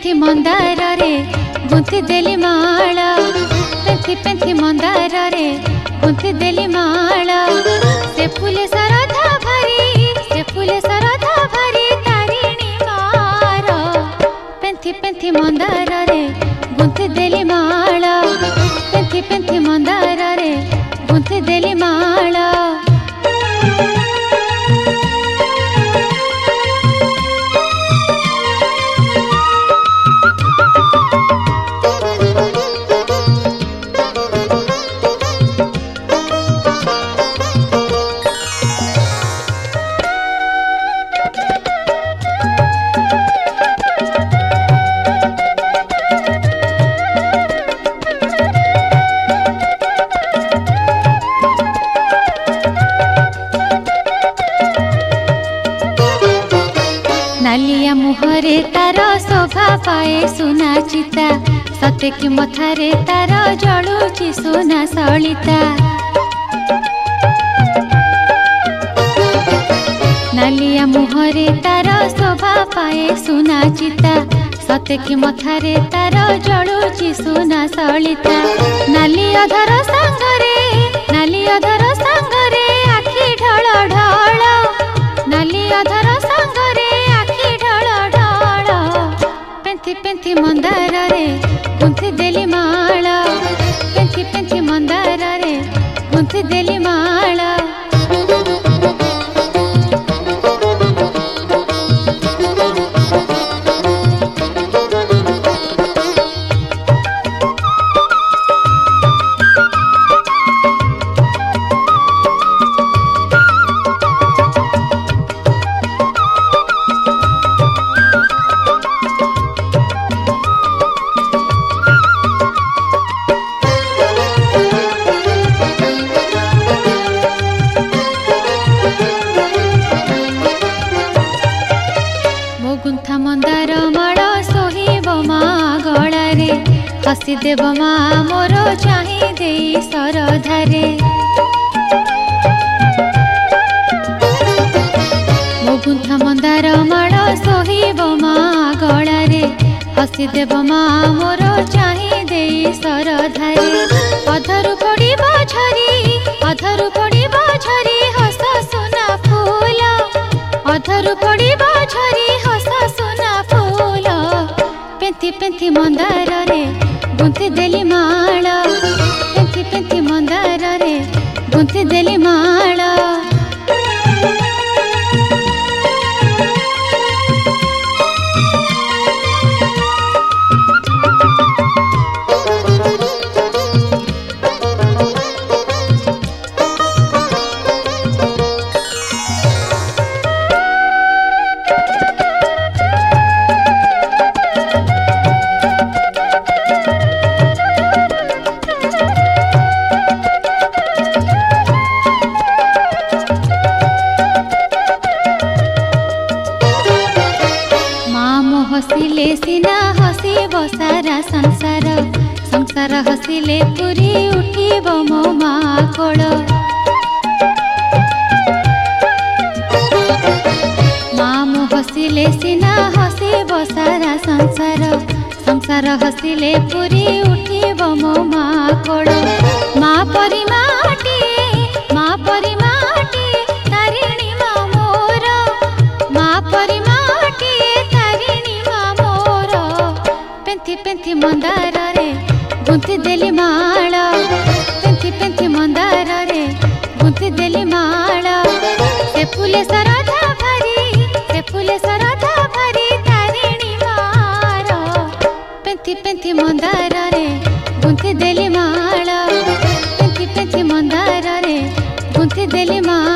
पेंथी मंदार रे गुंथि देली माला पेंथी पेंथी मंदार रे गुंथि देली माला से फूले सरधा भरी से फूले सरधा भरी तारिणी मार पेंथी पेंथी मंदार रे गुंथि देली माला पेंथी पेंथी मंदार रे गुंथि देली माला। नालिया मुहरे तार शोभा पाए सुना चिता सते कि मथारे तार जलुची सुना सलिता नालिया मुहरे तार शोभा पाए सुना चिता सते कि मथारे तार जलुची सुना सलिता नाली अधर सांगरे आखि ढळ ढळ नाली अधर सांगरे पेंथी पेंथी मंदार रे गुंथि देली माला पेंथी पेंथी मंदार रे गुंथि देली माला। गुंथा मंदार माल सोहिब मा गलारे हसी देव मा मोर चाही दे सरधारे मो गुंथा मंदार माल सोहिब मा गलारे हसी देव मा मोर चाही दे सरधारे अधरु पड़िब झरी हस सुना फूल अधरु पड़िब झरी हस सुना फूल पेंथी पेंथी मंदार रे गुंथि देली माला पेंथी पेंथी मंदार रे गुंथि देली माला। हसिले सिना हसिब सारा संसार संसार हसिले पूरी उठिब मो मा कोल मामु हसिले सिना हसिब सारा संसार संसार हसिले पूरी उठिब मो मा कोल मा परी माटी तारिणी मा मोर मा परी पेंथी पेंथी मंदार रे गुंथि देली माला पेंथी पेंथी मंदार रे गुंथि देली माला से फूले सरधा भरी तारिणी मार पेंथी पेंथी मंदार रे गुंथि देली माला पेंथी पेंथी मंदार रे गुंथि देली माला।